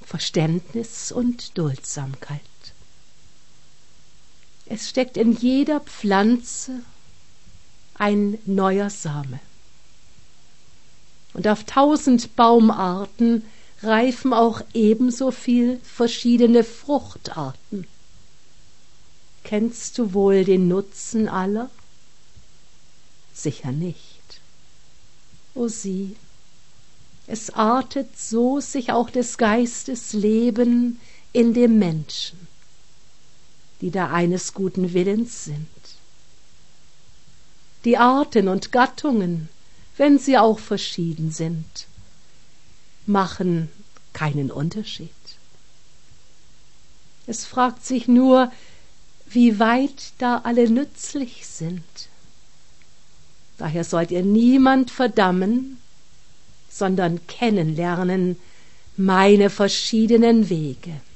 Verständnis und Duldsamkeit. Es steckt in jeder Pflanze ein neuer Same. Und auf 1000 Baumarten reifen auch ebenso viel verschiedene Fruchtarten. Kennst du wohl den Nutzen aller? Sicher nicht. O sieh, es artet so sich auch des Geistes Leben in dem Menschen, die da eines guten Willens sind. Die Arten und Gattungen, wenn sie auch verschieden sind, machen keinen Unterschied. Es fragt sich nur, wie weit da alle nützlich sind. Daher sollt ihr niemand verdammen, sondern kennenlernen meine verschiedenen Wege.